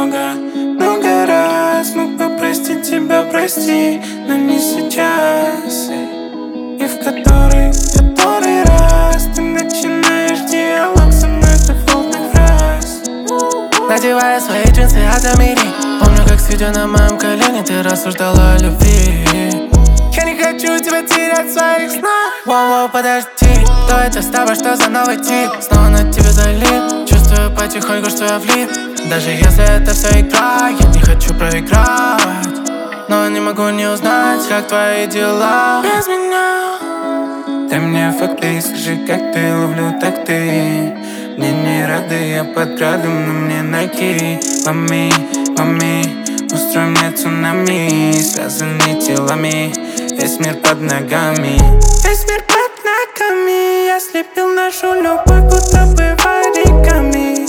много раз мог бы простить тебя, прости, но не сейчас. И в который раз ты начинаешь диалог со мной с дефолтных фраз. Надевая свои джинсы от Амири, помню, как сидя на моем колене, ты рассуждала о любви. Я не хочу тебя терять в своих снах. Воу-воу, подожди, кто это с тобой, что за новый тип? Снова на тебе залип, чувствую потихоньку, что я влип. Даже если это все игра, я не хочу проиграть, но не могу не узнать, как твои дела без меня. Дай мне факты, скажи, как ты, ловлю так ты. Мне не рады, я под градом, но мне найти. Ломи, устрой мне цунами, связаны телами, весь мир под ногами. Весь мир под ногами, я слепил нашу любовь, будто бы вариками.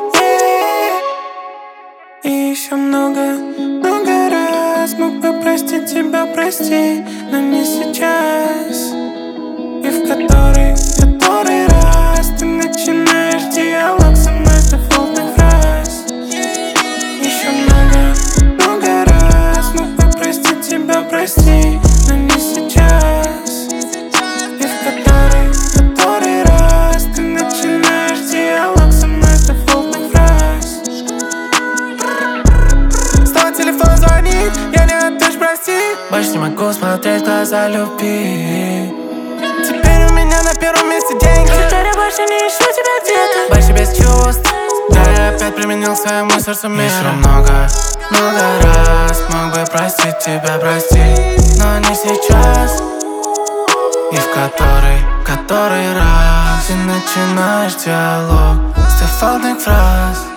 И еще много раз мог бы простить тебя, прости, но не сейчас. И в который раз ты начинаешь диалог со мной с дефолтных фраз. Еще много раз мог бы простить тебя, прости, но не сейчас. И в который раз ты начинаешь диалог со мной с дефолтных фраз. Снова телефон звонит, я не отвечу, прости. Больше не могу смотреть в глаза любви. Теперь у меня на первом месте деньги. Теперь я больше не ищу тебя где-то. Больше без чувств. Да, я опять применил своему сердцу мир. Еще много раз мог бы простить тебя, прости, но не сейчас. И в который раз ты начинаешь диалог с дефолтных фраз.